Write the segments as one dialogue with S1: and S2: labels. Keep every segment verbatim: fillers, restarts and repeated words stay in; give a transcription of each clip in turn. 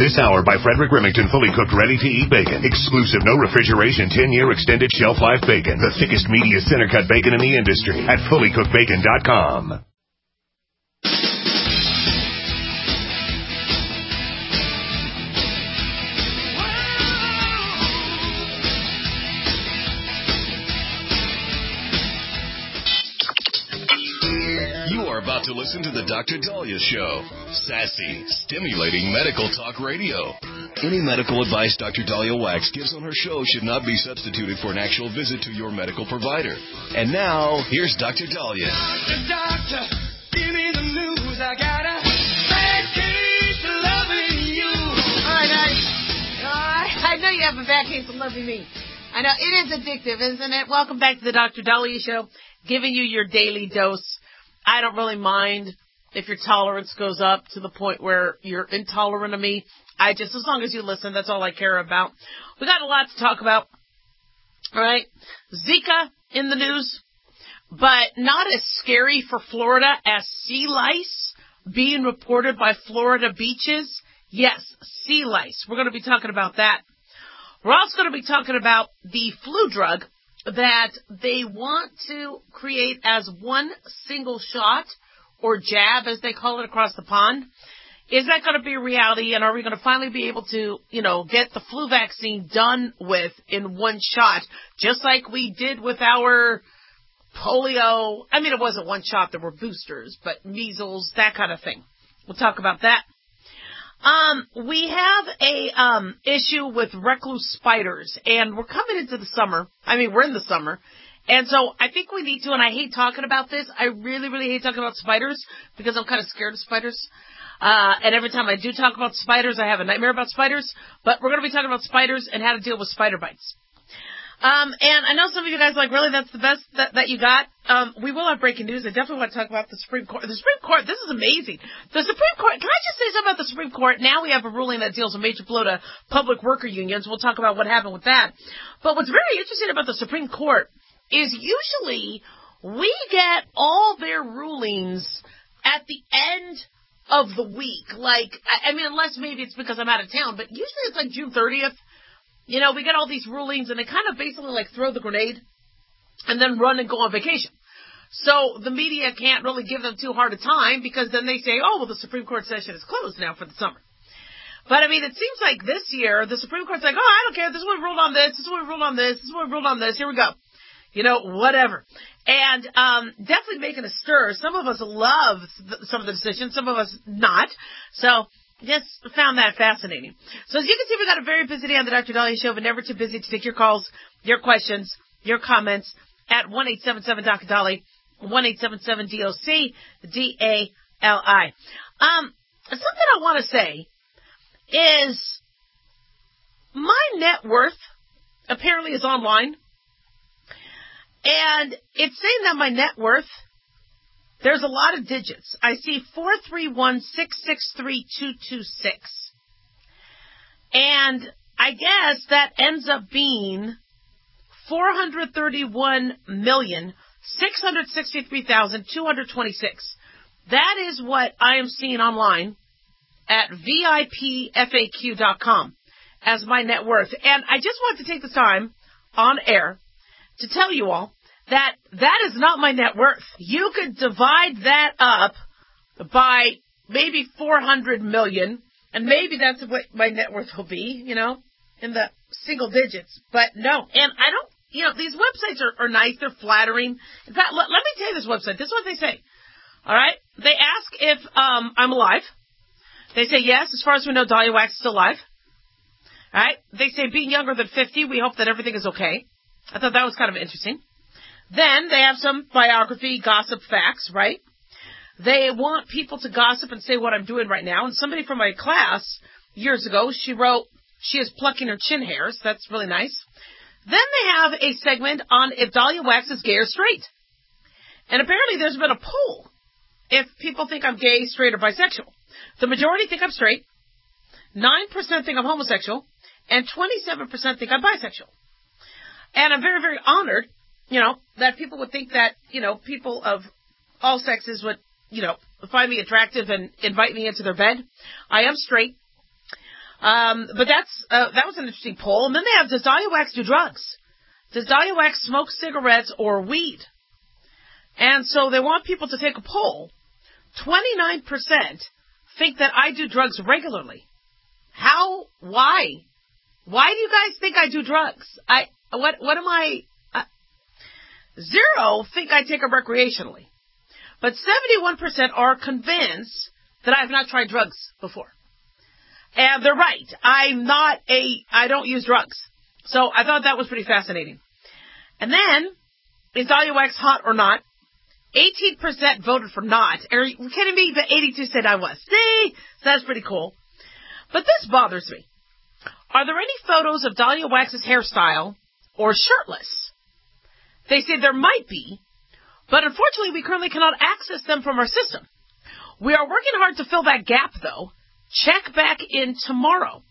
S1: This hour by Frederick Remington, fully cooked, ready-to-eat bacon. Exclusive, no refrigeration, ten-year extended shelf life bacon. The thickest, meatiest, center-cut bacon in the industry at fully cooked bacon dot com.
S2: About to listen to the Doctor Dahlia Show. Sassy, stimulating medical talk radio. Any medical advice Doctor Dahlia Wax gives on her show should not be substituted for an actual visit to your medical provider. And now, here's Doctor Dahlia.
S3: Doctor, doctor, give me the news. I got a bad case of loving you.
S4: All right, guys. Uh, I know you have a bad case of loving me. I know. It is addictive, isn't it? Welcome back to the Doctor Dahlia Show, giving you your daily dose. I don't really mind if your tolerance goes up to the point where you're intolerant of me. I just, as long as you listen, that's all I care about. We got a lot to talk about. All right. Zika in the news, but not as scary for Florida as sea lice being reported by Florida beaches. Yes, sea lice. We're going to be talking about that. We're also going to be talking about the flu drug that they want to create as one single shot or jab, as they call it, across the pond. Is that going to be a reality, and are we going to finally be able to, you know, get the flu vaccine done with in one shot, just like we did with our polio? I mean, it wasn't one shot, there were boosters, but measles, that kind of thing. We'll talk about that. Um, we have a, um, issue with recluse spiders, and we're coming into the summer. I mean, we're in the summer. And so I think we need to, and I hate talking about this. I really, really hate talking about spiders because I'm kind of scared of spiders. Uh, and every time I do talk about spiders, I have a nightmare about spiders. But we're going to be talking about spiders and how to deal with spider bites. Um, and I know some of you guys are like, really, that's the best that, that you got? Um, we will have breaking news. I definitely want to talk about the Supreme Court. The Supreme Court, this is amazing. The Supreme Court, can I just say something about the Supreme Court? Now we have a ruling that deals a major blow to public worker unions. We'll talk about what happened with that. But what's very interesting about the Supreme Court is usually we get all their rulings at the end of the week. Like, I, I mean, unless maybe it's because I'm out of town, but usually it's like June thirtieth. You know, we get all these rulings, and they kind of basically, like, throw the grenade and then run and go on vacation. So the media can't really give them too hard a time because then they say, oh, well, the Supreme Court session is closed now for the summer. But, I mean, it seems like this year the Supreme Court's like, oh, I don't care. This is what we ruled on this. This is what we ruled on this. This is what we ruled on this. Here we go. You know, whatever. And um definitely making a stir. Some of us love th- some of the decisions. Some of us not. So just found that fascinating. So as you can see, we got a very busy day on the Doctor Dahlia Show, but never too busy to take your calls, your questions, your comments at one eight seven seven Doctor Dahlia, one eight seven seven D O C D A L I. Um, something I want to say is my net worth apparently is online, and it's saying that my net worth, there's a lot of digits. I see four three one, six six three, two two six. And I guess that ends up being four hundred thirty-one million, six hundred sixty-three thousand, two hundred twenty-six. That is what I am seeing online at V I P F A Q dot com as my net worth. And I just want to take the time on air to tell you all that that is not my net worth. You could divide that up by maybe four hundred million, and maybe that's what my net worth will be, you know, in the single digits. But no, and I don't, you know, these websites are, are nice. They're flattering. In fact, let, let me tell you this website. This is what they say. All right? They ask if um, I'm alive. They say yes. As far as we know, Dahlia Wax is still alive. All right? They say being younger than fifty, we hope that everything is okay. I thought that was kind of interesting. Then they have some biography, gossip, facts, right? They want people to gossip and say what I'm doing right now. And somebody from my class years ago, she wrote, she is plucking her chin hairs. That's really nice. Then they have a segment on if Dahlia Wax is gay or straight. And apparently there's been a poll if people think I'm gay, straight, or bisexual. The majority think I'm straight. nine percent think I'm homosexual. And twenty-seven percent think I'm bisexual. And I'm very, very honored, you know, that people would think that, you know, people of all sexes would, you know, find me attractive and invite me into their bed. I am straight. Um, but that's uh, that was an interesting poll. And then they have, does Dahlia Wax do drugs? Does Dahlia Wax smoke cigarettes or weed? And so they want people to take a poll. twenty-nine percent think that I do drugs regularly. How? Why? Why do you guys think I do drugs? I what? What am I? Uh, zero think I take them recreationally, but seventy-one percent are convinced that I have not tried drugs before. And they're right. I'm not a. I don't use drugs. So I thought that was pretty fascinating. And then, is Dahlia Wax hot or not? eighteen percent voted for not. Are you kidding me? But eighty-two said I was. See? So that's pretty cool. But this bothers me. Are there any photos of Dahlia Wax's hairstyle or shirtless? They say there might be, but unfortunately we currently cannot access them from our system. We are working hard to fill that gap, though. Check back in tomorrow.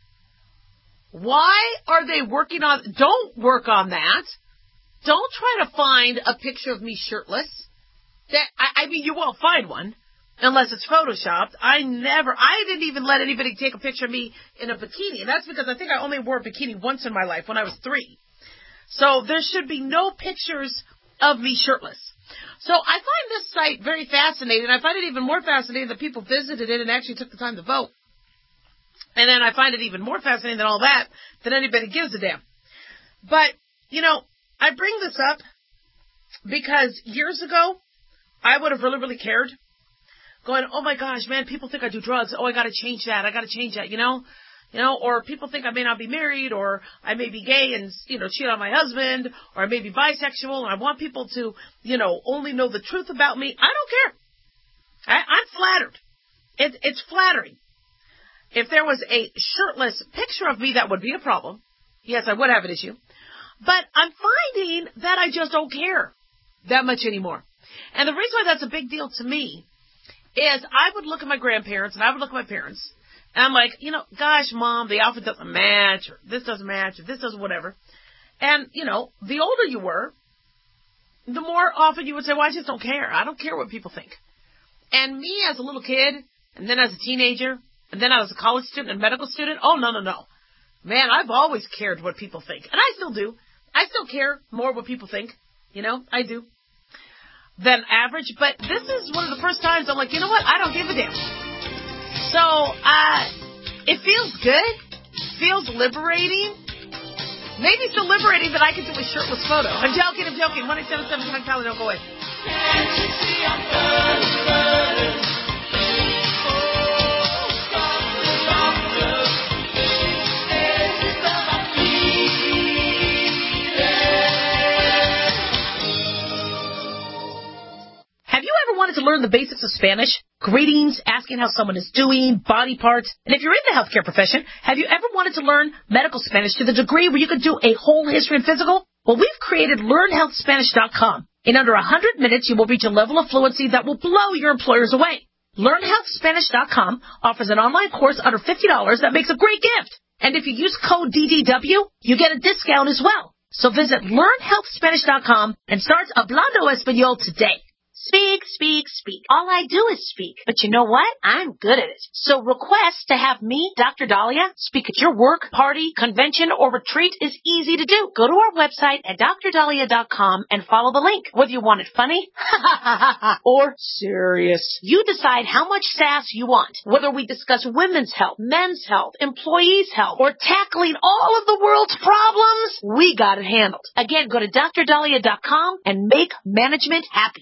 S4: Why are they working on... Don't work on that. Don't try to find a picture of me shirtless. That I, I mean, you won't find one unless it's photoshopped. I never... I didn't even let anybody take a picture of me in a bikini. And that's because I think I only wore a bikini once in my life when I was three. So there should be no pictures of me shirtless. So I find this site very fascinating. I find it even more fascinating that people visited it and actually took the time to vote. And then I find it even more fascinating than all that, that anybody gives a damn. But, you know, I bring this up because years ago, I would have really, really cared. Going, oh my gosh, man, people think I do drugs. Oh, I got to change that. I got to change that, you know? You know, or people think I may not be married, or I may be gay and, you know, cheat on my husband, or I may be bisexual, and I want people to, you know, only know the truth about me. I don't care. I, I'm flattered. It, it's flattering. If there was a shirtless picture of me, that would be a problem. Yes, I would have an issue. But I'm finding that I just don't care that much anymore. And the reason why that's a big deal to me is I would look at my grandparents and I would look at my parents, and I'm like, you know, gosh, Mom, the outfit doesn't match, or this doesn't match, or this doesn't whatever. And, you know, the older you were, the more often you would say, well, I just don't care. I don't care what people think. And me as a little kid, and then as a teenager, and then as a college student and medical student, oh, no, no, no. Man, I've always cared what people think. And I still do. I still care more what people think. You know, I do. Than average. But this is one of the first times I'm like, you know what? I don't give a damn. So, uh, it feels good. Feels liberating. Maybe so liberating that I can do a shirtless photo. I'm joking, I'm joking. one eight seven seven, Mike Tyler, don't go away. Can't you see I'm burning, burning? Wanted to learn the basics of Spanish, greetings, asking how someone is doing, body parts, and if you're in the healthcare profession, have you ever wanted to learn medical Spanish to the degree where you could do a whole history and physical? Well, we've created learn health spanish dot com. In under one hundred minutes, you will reach a level of fluency that will blow your employers away. learn health spanish dot com offers an online course under fifty dollars that makes a great gift. And if you use code D D W, you get a discount as well. So visit learn health spanish dot com and start Hablando Español today. Speak, speak, speak. All I do is speak. But you know what? I'm good at it. So request to have me, Doctor Dahlia, speak at your work, party, convention, or retreat is easy to do. Go to our website at dr dahlia dot com and follow the link. Whether you want it funny or serious, you decide how much sass you want. Whether we discuss women's health, men's health, employees' health, or tackling all of the world's problems, we got it handled. Again, go to dr dahlia dot com and make management happy.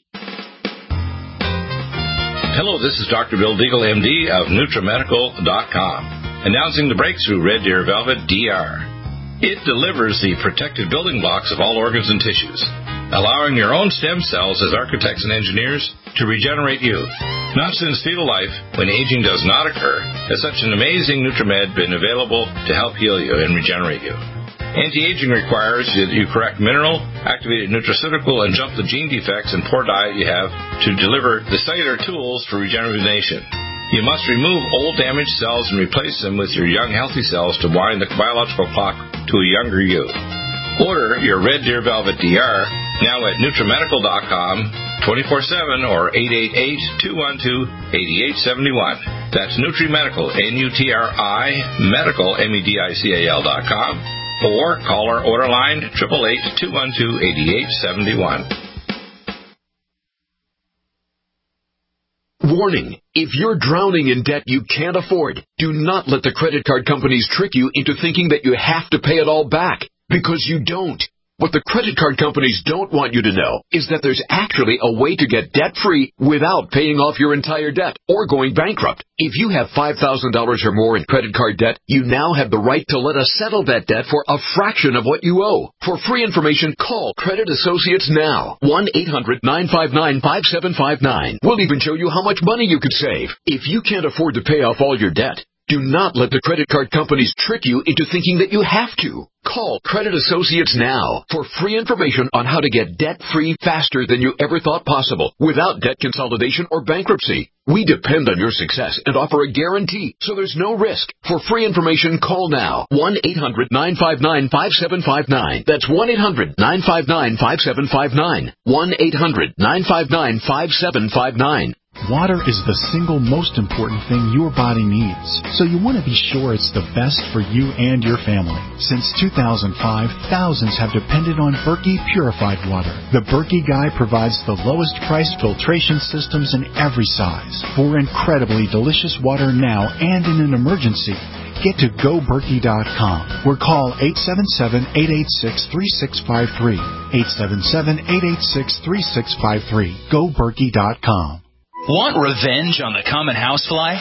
S5: Hello, this is Doctor Bill Deagle, M D of Nutramedical dot com, announcing the breakthrough Red Deer Velvet D R. It delivers the protective building blocks of all organs and tissues, allowing your own stem cells as architects and engineers to regenerate youth. Not since fetal life, when aging does not occur, has such an amazing Nutramed been available to help heal you and regenerate you. Anti-aging requires that you correct mineral, activated nutraceutical, and jump the gene defects and poor diet you have to deliver the cellular tools for rejuvenation. You must remove old damaged cells and replace them with your young healthy cells to wind the biological clock to a younger you. Order your Red Deer Velvet D R now at Nutramedical dot com, twenty-four seven or eight eight eight, two one two, eight eight seven one. That's NutriMedical, N U T R I, medical, M E D I C A L dot com, or call our order line, eight eight eight, two one two, eight eight seven one.
S6: Warning, if you're drowning in debt you can't afford, do not let the credit card companies trick you into thinking that you have to pay it all back, because you don't. What the credit card companies don't want you to know is that there's actually a way to get debt-free without paying off your entire debt or going bankrupt. If you have five thousand dollars or more in credit card debt, you now have the right to let us settle that debt for a fraction of what you owe. For free information, call Credit Associates now. one eight hundred, nine five nine, five seven five nine. We'll even show you how much money you could save. If you can't afford to pay off all your debt, do not let the credit card companies trick you into thinking that you have to. Call Credit Associates now for free information on how to get debt-free faster than you ever thought possible without debt consolidation or bankruptcy. We depend on your success and offer a guarantee, so there's no risk. For free information, call now. one eight hundred, nine five nine, five seven five nine. That's one eight hundred, nine five nine, five seven five nine. one eight hundred, nine five nine, five seven five nine.
S7: Water is the single most important thing your body needs, so you want to be sure it's the best for you and your family. Since two thousand five, thousands have depended on Berkey purified water. The Berkey Guy provides the lowest priced filtration systems in every size for incredibly delicious water now and in an emergency. Get to go berkey dot com or call eight seven seven, eight eight six, three six five three. eight seven seven, eight eight six, three six five three. go berkey dot com.
S8: Want revenge on the common housefly?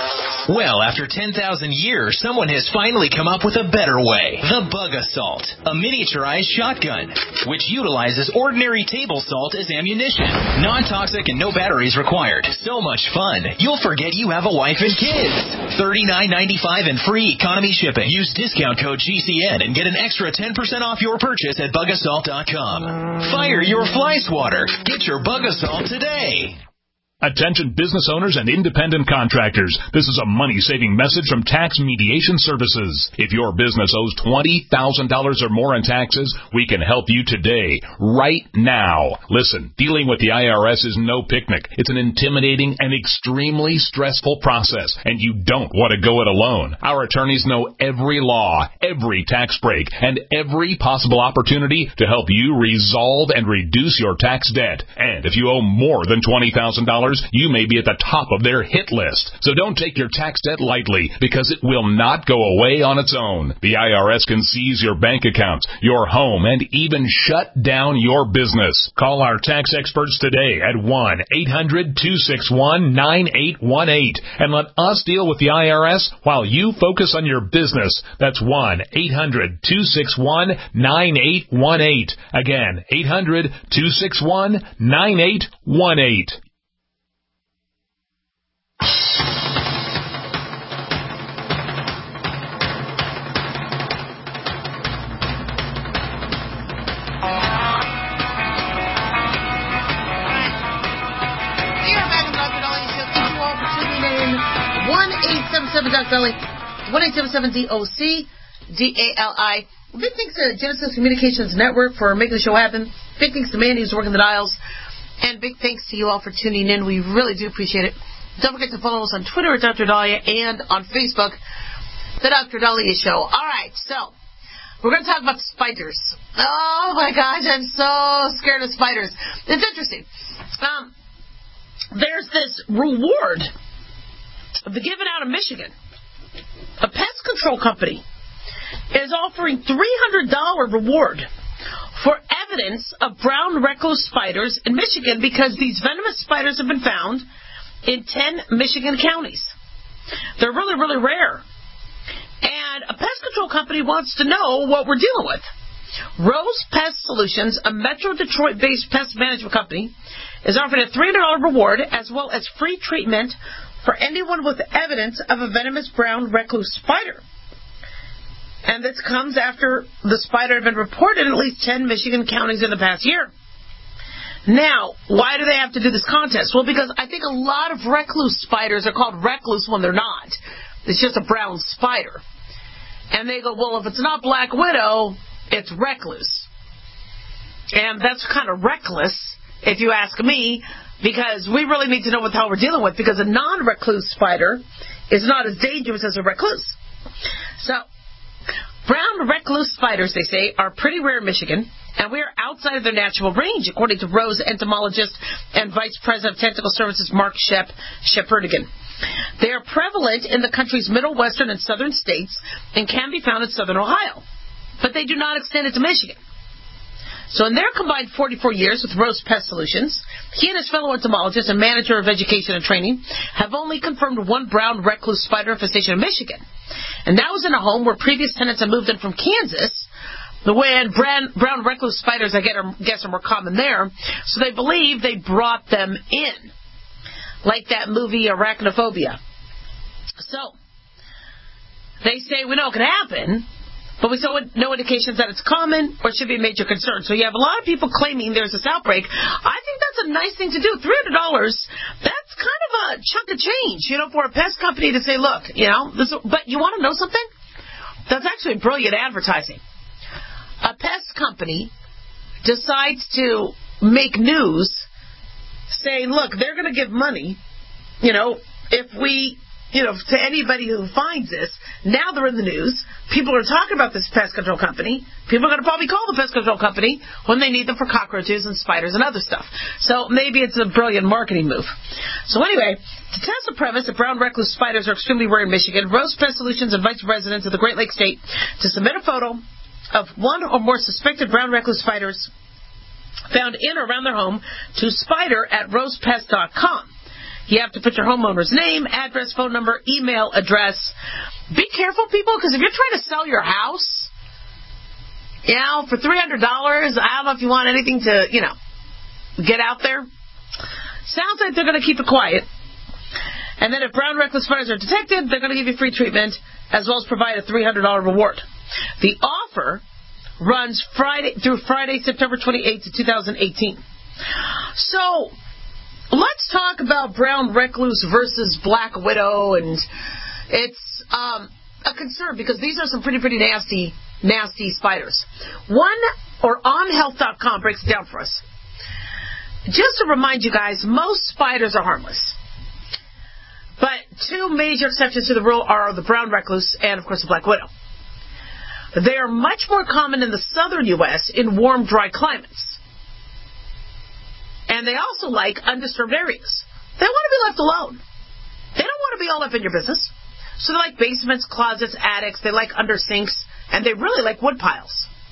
S8: Well, after ten thousand years, someone has finally come up with a better way. The Bug Assault, a miniaturized shotgun, which utilizes ordinary table salt as ammunition. Non-toxic and no batteries required. So much fun, you'll forget you have a wife and kids. thirty-nine ninety-five and free economy shipping. Use discount code G C N and get an extra ten percent off your purchase at bug assault dot com. Fire your fly swatter. Get your Bug Assault today.
S9: Attention business owners and independent contractors. This is a money-saving message from Tax Mediation Services. If your business owes twenty thousand dollars or more in taxes, we can help you today, right now. Listen, dealing with the I R S is no picnic. It's an intimidating and extremely stressful process, and you don't want to go it alone. Our attorneys know every law, every tax break, and every possible opportunity to help you resolve and reduce your tax debt. And if you owe more than twenty thousand dollars, you may be at the top of their hit list. So don't take your tax debt lightly, because it will not go away on its own. The I R S can seize your bank accounts, your home, and even shut down your business. Call our tax experts today at one eight hundred, two six one, nine eight one eight and let us deal with the I R S while you focus on your business. That's one eight hundred, two six one, nine eight one eight. Again, eight hundred, two six one, nine eight one eight.
S4: one eight seven seven Doc Dali, one eight seven seven D O C D A L I. Big thanks to Genesis Communications Network for making the show happen. Big thanks to Mandy who's working the dials. And big thanks to you all for tuning in. We really do appreciate it. Don't forget to follow us on Twitter at Doctor Dahlia and on Facebook, The Doctor Dahlia Show. All right, so we're going to talk about spiders. Oh, my gosh, I'm so scared of spiders. It's interesting. Um, there's this reward given out in Michigan. A pest control company is offering three hundred dollars reward for evidence of brown recluse spiders in Michigan because these venomous spiders have been found in ten Michigan counties. They're really, really rare. And a pest control company wants to know what we're dealing with. Rose Pest Solutions, a Metro Detroit-based pest management company, is offering a three hundred dollars reward as well as free treatment for anyone with evidence of a venomous brown recluse spider. And this comes after the spider had been reported in at least ten Michigan counties in the past year. Now, why do they have to do this contest? Well, because I think a lot of recluse spiders are called recluse when they're not. It's just a brown spider. And they go, well, if it's not Black Widow, it's recluse. And that's kind of reckless if you ask me, because we really need to know what the hell we're dealing with, because a non-recluse spider is not as dangerous as a recluse. So, brown recluse spiders, they say, are pretty rare in Michigan, and we are outside of their natural range, according to Rose entomologist and Vice President of Technical Services Mark Shep Shepherdgan. They are prevalent in the country's middle, western, and southern states and can be found in southern Ohio, but they do not extend into Michigan. So in their combined forty-four years with Rose Pest Solutions, he and his fellow entomologist and manager of education and training have only confirmed one brown recluse spider infestation in Michigan. And that was in a home where previous tenants had moved in from Kansas, when brown, brown recluse spiders, I guess, are more common there. So they believe they brought them in, like that movie Arachnophobia. So they say we know it can happen, but we saw no indications that it's common or should be a major concern. So you have a lot of people claiming there's this outbreak. I think that's a nice thing to do. three hundred dollars, that's kind of a chunk of change, you know, for a pest company to say, look, you know, this, but you want to know something? That's actually brilliant advertising. A pest company decides to make news saying, look, they're going to give money, you know, if we... You know, to anybody who finds this, now they're in the news. People are talking about this pest control company. People are going to probably call the pest control company when they need them for cockroaches and spiders and other stuff. So maybe it's a brilliant marketing move. So anyway, to test the premise that brown recluse spiders are extremely rare in Michigan, Rose Pest Solutions invites residents of the Great Lakes State to submit a photo of one or more suspected brown recluse spiders found in or around their home to spider at rosepest dot com. You have to put your homeowner's name, address, phone number, email, address. Be careful, people, because if you're trying to sell your house, you know, for three hundred dollars, I don't know if you want anything to, you know, get out there. Sounds like they're going to keep it quiet. And then if brown recluse spiders are detected, they're going to give you free treatment, as well as provide a three hundred dollars reward. The offer runs Friday through Friday, September twenty-eighth, two thousand eighteen. So... let's talk about brown recluse versus black widow, and it's um, a concern because these are some pretty, pretty nasty, nasty spiders. One, or on health dot com, breaks it down for us. Just to remind you guys, most spiders are harmless. But two major exceptions to the rule are the brown recluse and, of course, the black widow. They are much more common in the southern U S in warm, dry climates. And they also like undisturbed areas. They want to be left alone. They don't want to be all up in your business. So they like basements, closets, attics. They like under sinks. And they really like wood piles.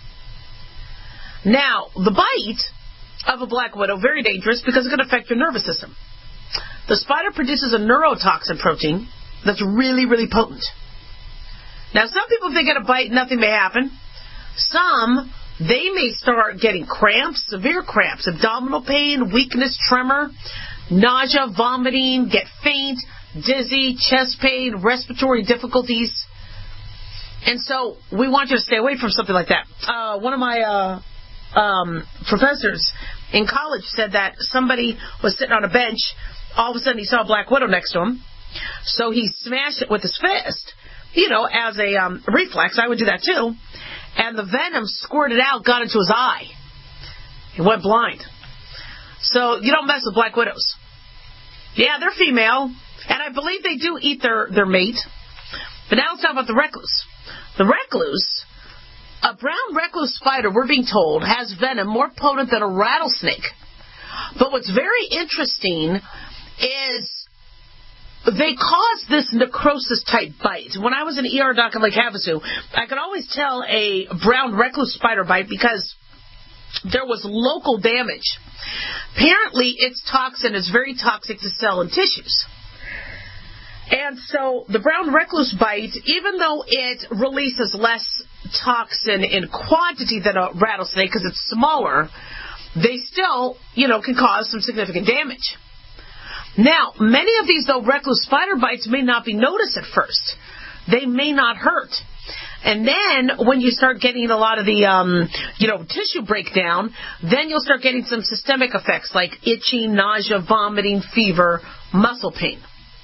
S4: Now, the bite of a black widow, very dangerous because it can affect your nervous system. The spider produces a neurotoxin protein that's really, really potent. Now, some people, if they get a bite, nothing may happen. Some... they may start getting cramps, severe cramps, abdominal pain, weakness, tremor, nausea, vomiting, get faint, dizzy, chest pain, respiratory difficulties. And so we want you to stay away from something like that. Uh, one of my uh, um, professors in college said that somebody was sitting on a bench. All of a sudden he saw a black widow next to him. So he smashed it with his fist, you know, as a um, reflex. I would do that too. And the venom squirted out, got into his eye. He went blind. So you don't mess with black widows. Yeah, they're female, and I believe they do eat their, their mate. But now let's talk about the recluse. The recluse, a brown recluse spider, we're being told, has venom more potent than a rattlesnake. But what's very interesting is they cause this necrosis-type bite. When I was an E R doc in Lake Havasu, I could always tell a brown recluse spider bite because there was local damage. Apparently, its toxin is very toxic to cell and tissues. And so the brown recluse bite, even though it releases less toxin in quantity than a rattlesnake because it's smaller, they still, you know, can cause some significant damage. Now, many of these, though, recluse spider bites may not be noticed at first. They may not hurt. And then when you start getting a lot of the, um, you know, tissue breakdown, then you'll start getting some systemic effects like itching, nausea, vomiting, fever, muscle pain.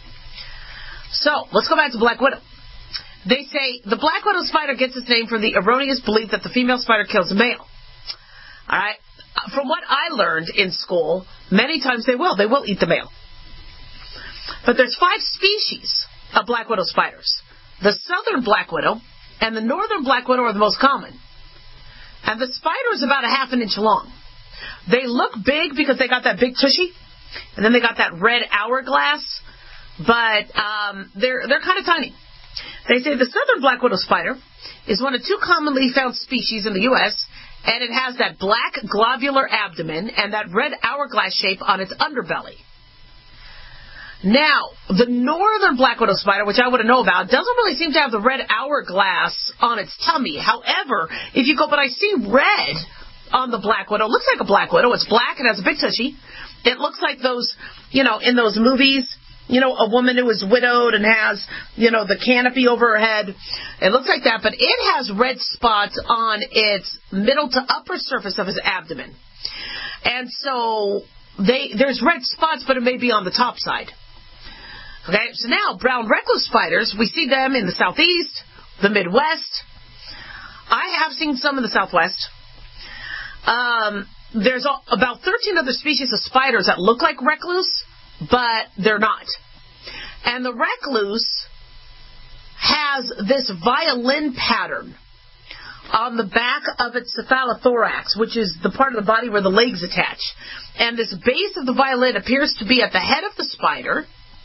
S4: So, let's go back to black widow. They say the black widow spider gets its name from the erroneous belief that the female spider kills the male. All right? from what I learned in school, many times they will. They will eat the male. But there's five species of black widow spiders. The southern black widow and the northern black widow are the most common. And the spider is about a half an inch long. They look big because they got that big tushy, and then they got that red hourglass, but um, they're they're kind of tiny. They say the southern black widow spider is one of two commonly found species in the U S, and it has that black globular abdomen and that red hourglass shape on its underbelly. Now, the northern black widow spider, which I wouldn't know about, doesn't really seem to have the red hourglass on its tummy. However, if you go, but I see red on the black widow. It looks like a black widow. It's black. It has a big tushy. It looks like those, you know, in those movies, you know, a woman who is widowed and has, you know, the canopy over her head. It looks like that, but it has red spots on its middle to upper surface of its abdomen. And so they there's red spots, but it may be on the top side. Okay, so now brown recluse spiders, we see them in the southeast, the Midwest. I have seen some in the Southwest. Um, there's a, about thirteen other species of spiders that look like recluse, but they're not. And the recluse has this violin pattern on the back of its cephalothorax, which is the part of the body where the legs attach. And this base of the violin appears to be at the head of the spider,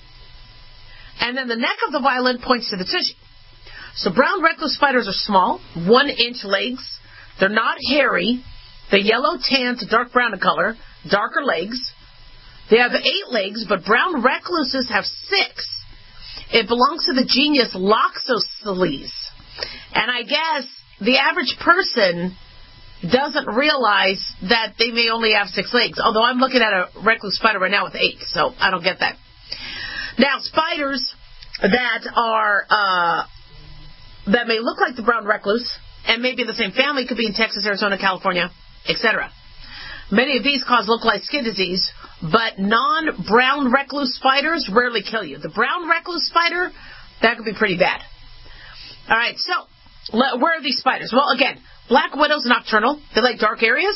S4: and then the neck of the violin points to the tushy. So brown recluse spiders are small, one-inch legs. They're not hairy. They're yellow, tan to dark brown in color, darker legs. They have eight legs, but brown recluses have six. It belongs to the genus Loxosceles. And I guess the average person doesn't realize that they may only have six legs, although I'm looking at a recluse spider right now with eight, so I don't get that. Now, spiders that are uh, that may look like the brown recluse and maybe in the same family could be in Texas, Arizona, California, et cetera. Many of these cause localized skin disease, but non-brown recluse spiders rarely kill you. The brown recluse spider, that could be pretty bad. All right, so where are these spiders? Well, again, black widows nocturnal. They like dark areas.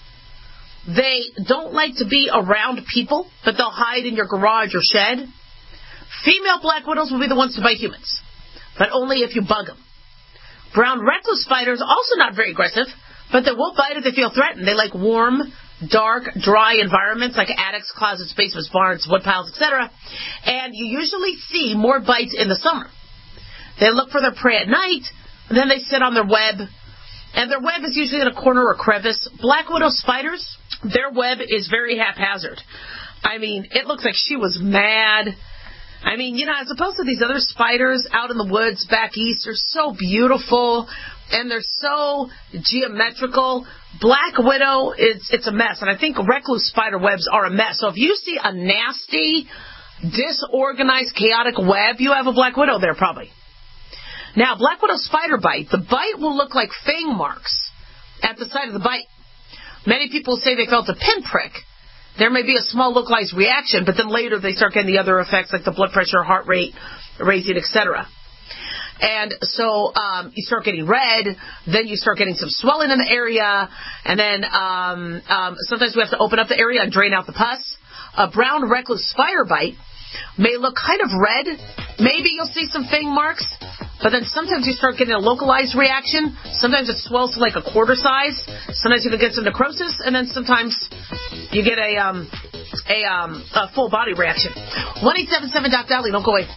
S4: They don't like to be around people, but they'll hide in your garage or shed. Female black widows will be the ones to bite humans, but only if you bug them. Brown recluse spiders, also not very aggressive, but they will bite if they feel threatened. They like warm, dark, dry environments like attics, closets, basements, barns, wood piles, et cetera. And you usually see more bites in the summer. They look for their prey at night, and then they sit on their web. And their web is usually in a corner or crevice. Black widow spiders, their web is very haphazard. I mean, it looks like she was mad. I mean, you know, as opposed to these other spiders out in the woods back east, they're so beautiful and they're so geometrical. Black widow, it's it's a mess. And I think recluse spider webs are a mess. So if you see a nasty, disorganized, chaotic web, you have a black widow there probably. Now, black widow spider bite, the bite will look like fang marks at the side of the bite. Many people say they felt a pinprick. There may be a small localized reaction, but then later they start getting the other effects like the blood pressure, heart rate raising, et cetera. And so um, you start getting red, then you start getting some swelling in the area, and then um, um, sometimes we have to open up the area and drain out the pus. A brown recluse spider bite may look kind of red. Maybe you'll see some fang marks, but then sometimes you start getting a localized reaction. Sometimes it swells to like a quarter size. Sometimes you can get some necrosis, and then sometimes you get a um, a, um, a full body reaction. one eight seven seven Doc Dolly, don't go away.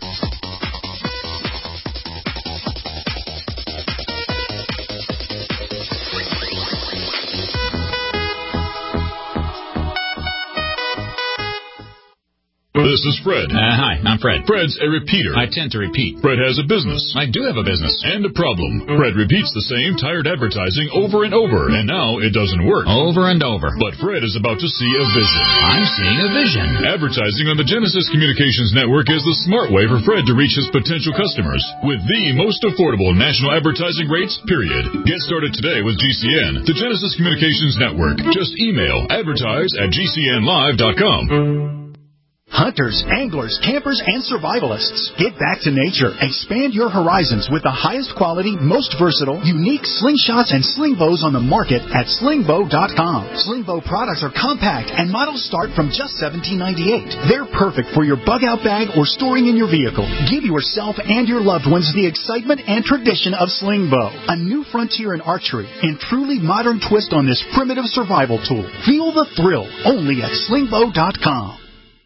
S10: This is Fred.
S11: Uh, hi, I'm Fred.
S10: Fred's a repeater.
S11: I tend to repeat.
S10: Fred has a business.
S11: I do have a business.
S10: And a problem. Fred repeats the same tired advertising over and over, and now it doesn't work.
S11: Over and over.
S10: But Fred is about to see a vision.
S11: I'm seeing a vision.
S10: Advertising on the Genesis Communications Network is the smart way for Fred to reach his potential customers with the most affordable national advertising rates, period. Get started today with G C N, the Genesis Communications Network. Just email advertise at G C N live dot com.
S7: Hunters, anglers, campers, and survivalists, get back to nature. Expand your horizons with the highest quality, most versatile, unique slingshots and sling bows on the market at sling bow dot com. Sling bow products are compact and models start from just seventeen ninety-eight. They're perfect for your bug out bag or storing in your vehicle. Give yourself and your loved ones the excitement and tradition of sling bow, a new frontier in archery and truly modern twist on this primitive survival tool. Feel the thrill only at sling bow dot com.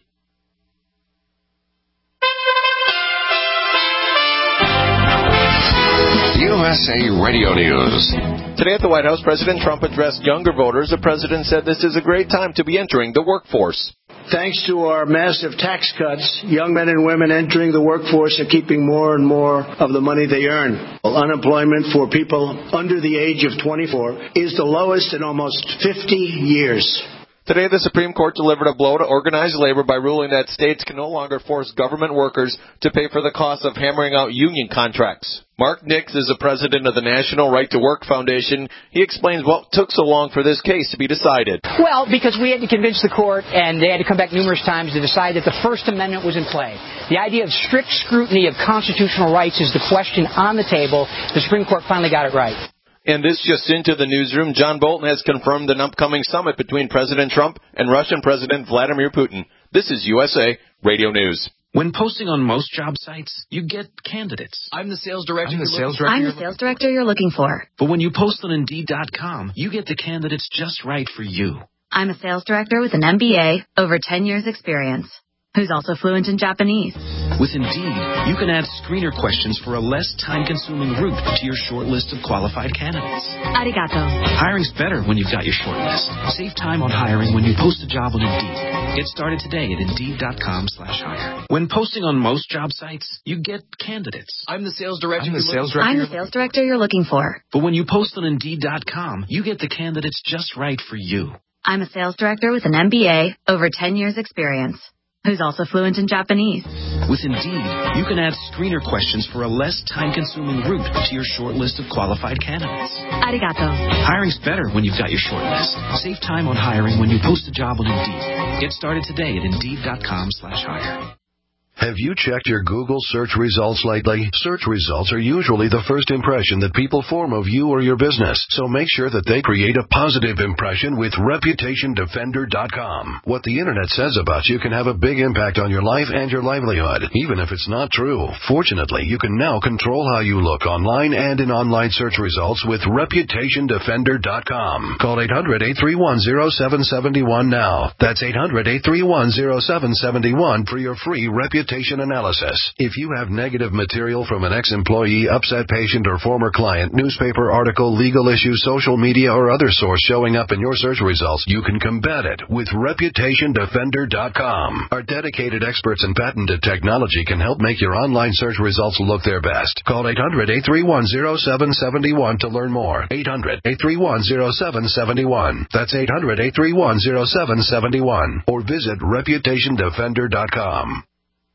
S12: U S A Radio News.
S13: Today at the White House, President Trump addressed younger voters. The president said this is a great time to be entering the workforce.
S14: Thanks to our massive tax cuts, young men and women entering the workforce are keeping more and more of the money they earn. Unemployment for people under the age of twenty-four is the lowest in almost fifty years.
S13: Today, the Supreme Court delivered a blow to organized labor by ruling that states can no longer force government workers to pay for the cost of hammering out union contracts. Mark Nix is the president of the National Right to Work Foundation. He explains what took so long for this case to be decided.
S15: Well, because we had to convince the court, and they had to come back numerous times to decide that the First Amendment was in play. The idea of strict scrutiny of constitutional rights is the question on the table. The Supreme Court finally got it right.
S13: And this just into the newsroom, John Bolton has confirmed an upcoming summit between President Trump and Russian President Vladimir Putin. This is U S A Radio News.
S16: When posting on most job sites, you get candidates.
S17: I'm the sales director.
S16: I'm the sales
S17: director.
S16: director.
S17: I'm the sales director you're looking for.
S16: But when you post on Indeed dot com, you get the candidates just right for you.
S17: I'm a sales director with an M B A, over ten years experience, who's also fluent in Japanese.
S16: With Indeed, you can add screener questions for a less time-consuming route to your short list of qualified candidates.
S17: Arigato.
S16: Hiring's better when you've got your short list. Save time on hiring when you post a job on Indeed. Get started today at Indeed dot com slash hire. When posting on most job sites, you get candidates.
S17: I'm the sales director.
S16: I'm the sales director.
S17: I'm the sales director you're looking for.
S16: But when you post on Indeed dot com, you get the candidates just right for you.
S17: I'm a sales director with an M B A, over ten years experience, who's also fluent in Japanese.
S16: With Indeed, you can add screener questions for a less time-consuming route to your short list of qualified candidates.
S17: Arigato.
S16: Hiring's better when you've got your short list. Save time on hiring when you post a job on Indeed. Get started today at Indeed dot com slash hire.
S18: Have you checked your Google search results lately? Search results are usually the first impression that people form of you or your business, so make sure that they create a positive impression with reputation defender dot com. What the Internet says about you can have a big impact on your life and your livelihood, even if it's not true. Fortunately, you can now control how you look online and in online search results with reputation defender dot com. Call eight hundred, eight three one, zero seven seven one now. That's eight hundred, eight three one, zero seven seven one for your free reputation analysis. If you have negative material from an ex-employee, upset patient, or former client, newspaper article, legal issue, social media, or other source showing up in your search results, you can combat it with reputation defender dot com. Our dedicated experts in patented technology can help make your online search results look their best. Call eight hundred, eight three one, zero seven seven one to learn more. eight hundred, eight three one, zero seven seven one. That's eight hundred, eight three one, zero seven seven one. Or visit reputation defender dot com.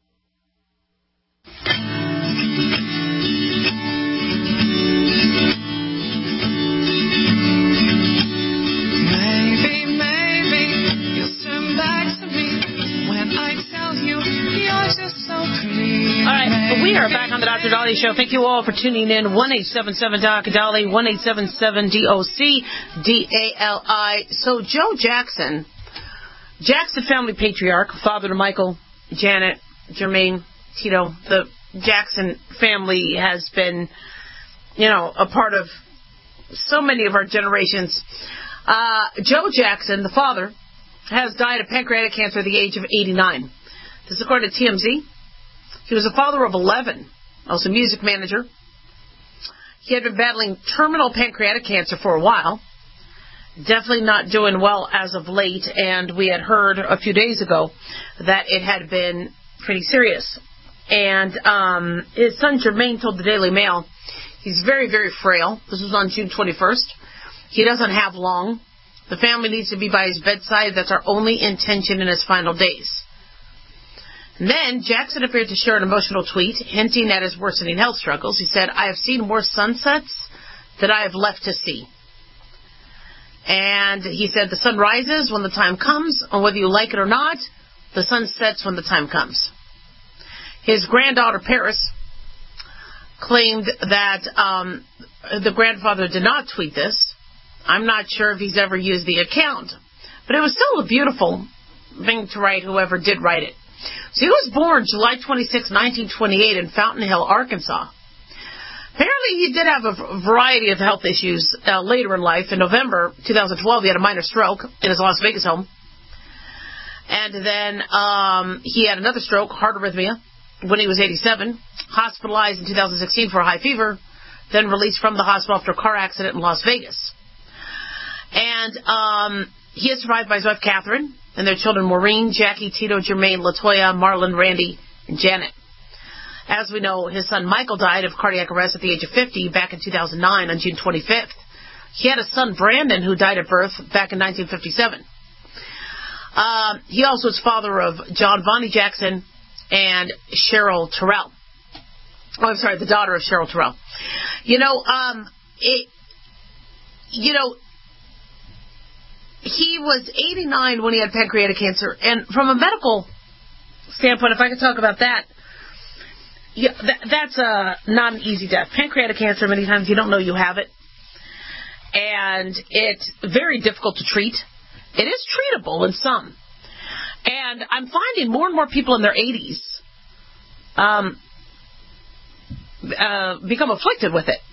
S3: Maybe, maybe you'll turn back to me when I tell you you're just so pretty.
S4: All right, we are back on the Doctor Dolly Show. Thank you all for tuning in. one eight seven seven Doc Dolly, one eight seven seven D O C D A L I. So Joe Jackson, Jackson family patriarch, father to Michael, Janet, Jermaine, Tito, the Jackson family has been, you know, a part of so many of our generations. Uh, Joe Jackson, the father, has died of pancreatic cancer at the age of eighty-nine. This is according to T M Z. He was a father of eleven, also a music manager. He had been battling terminal pancreatic cancer for a while. Definitely not doing well as of late, and we had heard a few days ago that it had been pretty serious. And um, his son Jermaine told the Daily Mail he's very, very frail. This was on June twenty-first. He doesn't have long. The family needs to be by his bedside. That's our only intention in his final days. And then Jackson appeared to share an emotional tweet hinting at his worsening health struggles. He said, "I have seen more sunsets than I have left to see." And he said, "The sun rises when the time comes, and whether you like it or not, the sun sets when the time comes. His granddaughter, Paris, claimed that um, the grandfather did not tweet this. I'm not sure if he's ever used the account, but it was still a beautiful thing to write, whoever did write it. So he was born July twenty-sixth, nineteen twenty-eight in Fountain Hill, Arkansas. Apparently he did have a variety of health issues uh, later in life. In November twenty twelve, he had a minor stroke in his Las Vegas home. And then um, he had another stroke, heart arrhythmia, when he was eighty-seven, hospitalized in two thousand sixteen for a high fever, then released from the hospital after a car accident in Las Vegas. And um, he is survived by his wife, Catherine, and their children, Maureen, Jackie, Tito, Jermaine, LaToya, Marlon, Randy, and Janet. As we know, his son Michael died of cardiac arrest at the age of fifty back in two thousand nine on June twenty-fifth. He had a son, Brandon, who died at birth back in nineteen fifty-seven. Uh, he also is father of John Vonnie Jackson and Cheryl Terrell. Oh, I'm sorry, the daughter of Cheryl Terrell. You know, um, it, you know, he was eighty-nine when he had pancreatic cancer, and from a medical standpoint, if I could talk about that, yeah, that that's uh, not an easy death. Pancreatic cancer, many times you don't know you have it, and it's very difficult to treat. It is treatable in some, and I'm finding more and more people in their eighties um, uh, become afflicted with it.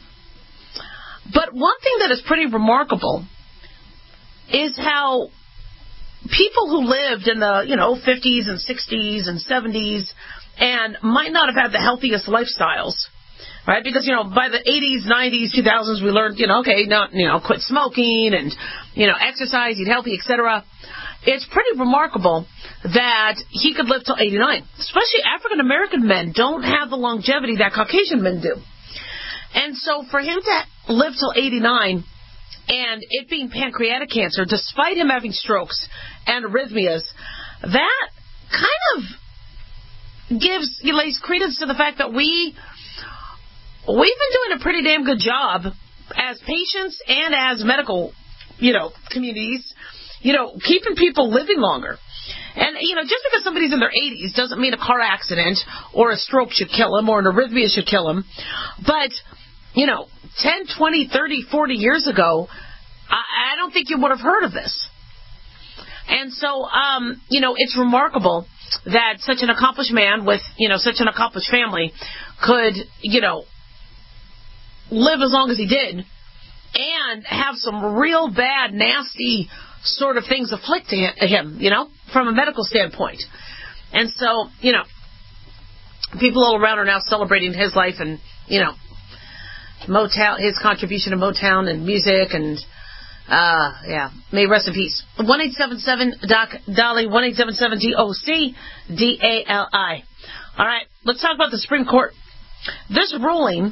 S4: But one thing that is pretty remarkable is how people who lived in the, you know, fifties and sixties and seventies and might not have had the healthiest lifestyles, right? Because, you know, by the eighties, nineties, two thousands, we learned, you know, okay, not, you know, quit smoking and, you know, exercise, eat healthy, et cetera. It's pretty remarkable that he could live till eighty-nine. Especially African American men don't have the longevity that Caucasian men do. And so for him to live till eighty-nine, and it being pancreatic cancer, despite him having strokes and arrhythmias, that kind of gives, you know, lays credence to the fact that we, we've been doing a pretty damn good job as patients and as medical, you know, communities, you know, keeping people living longer. And, you know, just because somebody's in their eighties doesn't mean a car accident or a stroke should kill them or an arrhythmia should kill them. But, you know, ten, twenty, thirty, forty years ago, I, I don't think you would have heard of this. And so, um, you know, it's remarkable that such an accomplished man with, you know, such an accomplished family could, you know, live as long as he did and have some real bad, nasty sort of things afflict him, you know, from a medical standpoint. And so, you know, people all around are now celebrating his life and, you know, Motown, his contribution to Motown and music, and uh, yeah, may rest in peace. one eight seven seven Doc Dolly, one eight seven seven D O C D A L I. All right, let's talk about the Supreme Court. This ruling,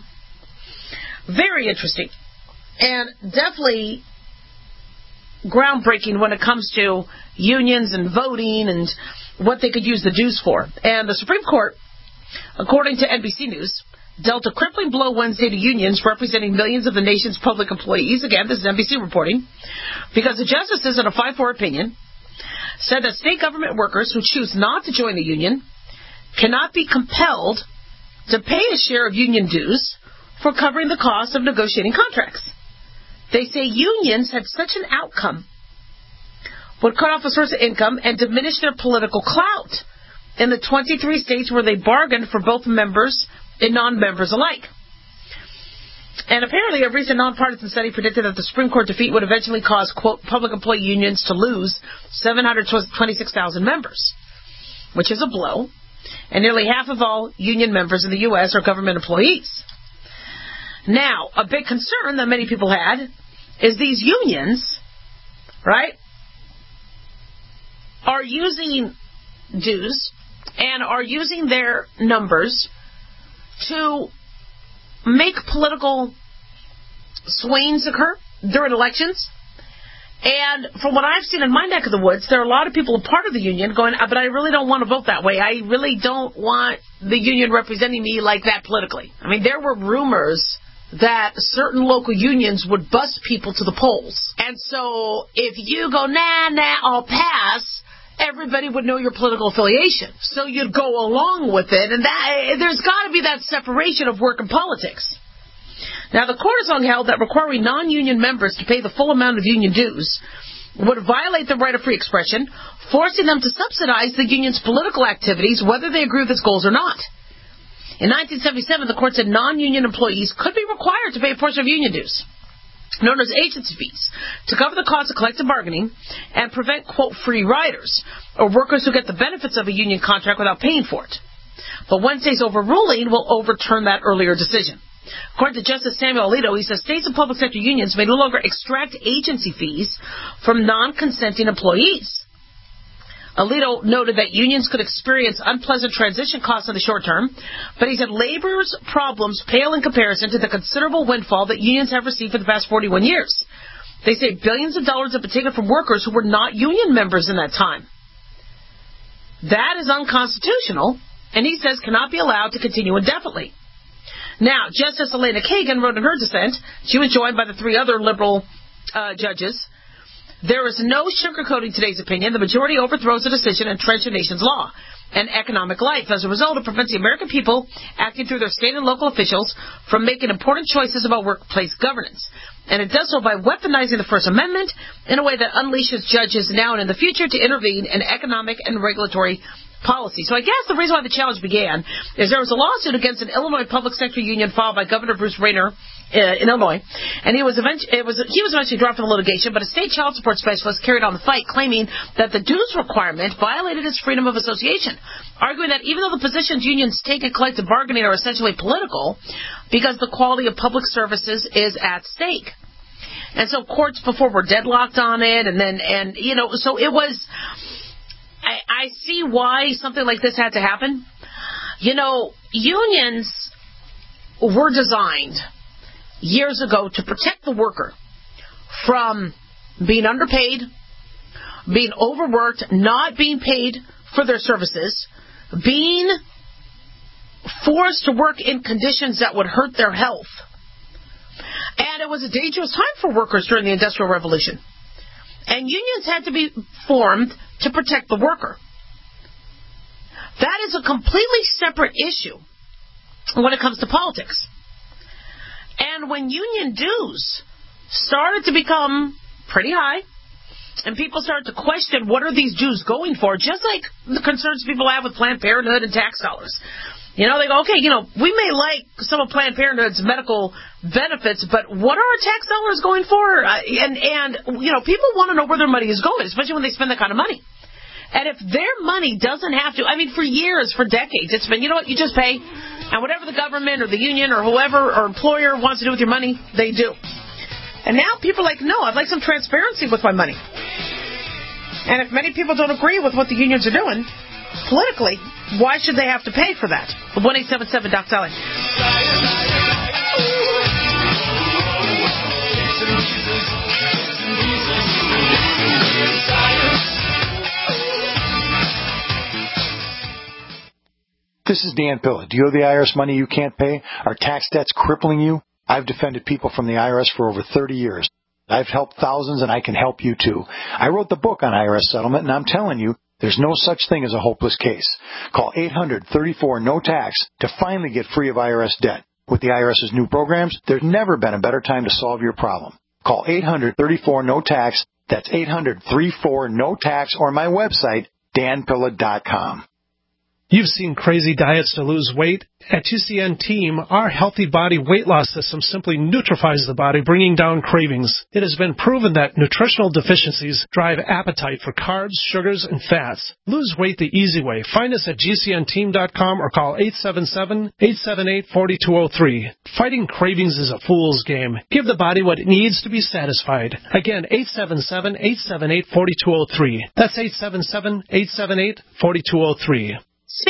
S4: very interesting, and definitely groundbreaking when it comes to unions and voting and what they could use the dues for. And the Supreme Court, according to N B C News, dealt a crippling blow Wednesday to unions representing millions of the nation's public employees. Again, this is N B C reporting. Because the justices, in a five four opinion, said that state government workers who choose not to join the union cannot be compelled to pay a share of union dues for covering the cost of negotiating contracts. They say unions had such an outcome would cut off a source of income and diminish their political clout in the twenty-three states where they bargained for both members and non-members alike. And apparently a recent nonpartisan study predicted that the Supreme Court defeat would eventually cause, quote, public employee unions to lose seven hundred twenty-six thousand members, which is a blow. And nearly half of all union members in the U S are government employees. Now, a big concern that many people had is these unions, right, are using dues and are using their numbers to make political swings occur during elections. And from what I've seen in my neck of the woods, there are a lot of people a part of the union going, but I really don't want to vote that way. I really don't want the union representing me like that politically. I mean, there were rumors that certain local unions would bus people to the polls. And so if you go, nah, nah, I'll pass, everybody would know your political affiliation. So you'd go along with it, and that there's got to be that separation of work and politics. Now, the court has long held that requiring non-union members to pay the full amount of union dues would violate the right of free expression, forcing them to subsidize the union's political activities, whether they agree with its goals or not. In nineteen seventy-seven, the court said non-union employees could be required to pay a portion of union dues, known as agency fees, to cover the cost of collective bargaining and prevent, quote, free riders, or workers who get the benefits of a union contract without paying for it. But Wednesday's overruling will overturn that earlier decision. According to Justice Samuel Alito, he says states and public sector unions may no longer extract agency fees from non-consenting employees. Alito noted that unions could experience unpleasant transition costs in the short term, but he said labor's problems pale in comparison to the considerable windfall that unions have received for the past forty-one years. They say billions of dollars have been taken from workers who were not union members in that time. That is unconstitutional, and he says cannot be allowed to continue indefinitely. Now, Justice Elena Kagan wrote in her dissent, she was joined by the three other liberal uh, judges, there is no sugarcoating today's opinion. The majority overthrows the decision and entrenches the nation's law and economic life. As a result, it prevents the American people, acting through their state and local officials, from making important choices about workplace governance. And it does so by weaponizing the First Amendment in a way that unleashes judges now and in the future to intervene in economic and regulatory policy. So I guess the reason why the challenge began is there was a lawsuit against an Illinois public sector union filed by Governor Bruce Rayner uh, in Illinois, and he was, eventually, it was he was eventually dropped from the litigation, but a state child support specialist carried on the fight, claiming that the dues requirement violated his freedom of association, arguing that even though the positions unions take in collective bargaining are essentially political, because the quality of public services is at stake. And so courts before were deadlocked on it, and then, and you know, so it was... I, I see why something like this had to happen. You know, unions were designed years ago to protect the worker from being underpaid, being overworked, not being paid for their services, being forced to work in conditions that would hurt their health. And it was a dangerous time for workers during the Industrial Revolution. And unions had to be formed to protect the worker. That is a completely separate issue when it comes to politics. And when union dues started to become pretty high, and people started to question what are these dues going for, just like the concerns people have with Planned Parenthood and tax dollars. You know, they go, okay, you know, we may like some of Planned Parenthood's medical benefits, but what are our tax dollars going for? Uh, and, and, you know, people want to know where their money is going, especially when they spend that kind of money. And if their money doesn't have to, I mean, for years, for decades, it's been, you know what, you just pay, and whatever the government or the union or whoever or employer wants to do with your money, they do. And now people are like, no, I'd like some transparency with my money. And if many people don't agree with what the unions are doing politically, why should they have to pay for that? one eight seven seven Doc Sally.
S19: This is Dan Pilla. Do you owe the I R S money you can't pay? Are tax debts crippling you? I've defended people from the I R S for over thirty years. I've helped thousands, and I can help you too. I wrote the book on I R S settlement, and I'm telling you, there's no such thing as a hopeless case. Call eight hundred, thirty-four, no tax to finally get free of I R S debt. With the IRS's new programs, there's never been a better time to solve your problem. Call eight hundred, thirty-four, no tax. That's eight hundred, thirty-four, no tax, or my website, dan pilla dot com.
S20: You've seen crazy diets to lose weight. At G C N Team, our Healthy Body Weight Loss System simply neutralizes the body, bringing down cravings. It has been proven that nutritional deficiencies drive appetite for carbs, sugars, and fats. Lose weight the easy way. Find us at G C N team dot com or call eight seven seven, eight seven eight, four two zero three. Fighting cravings is a fool's game. Give the body what it needs to be satisfied. Again, eight seven seven, eight seven eight, four two zero three. That's eight seven seven, eight seven eight, four two zero three.
S4: Speak,